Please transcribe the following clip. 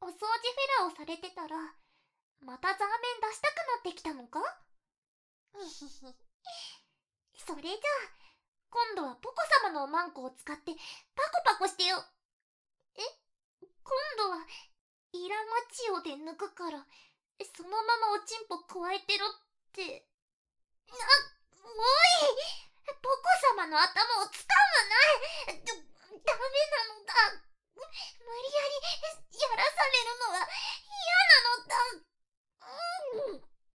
お掃除フェラをされてたら、またザーメン出したくなってきたのか？にひひ。それじゃあ、今度はポコ様のおまんこを使ってパコパコしてよ。え？今度は、イラマチオで抜くから、そのままおちんぽ加えてろって。おい！ポコ様の頭を掴むな！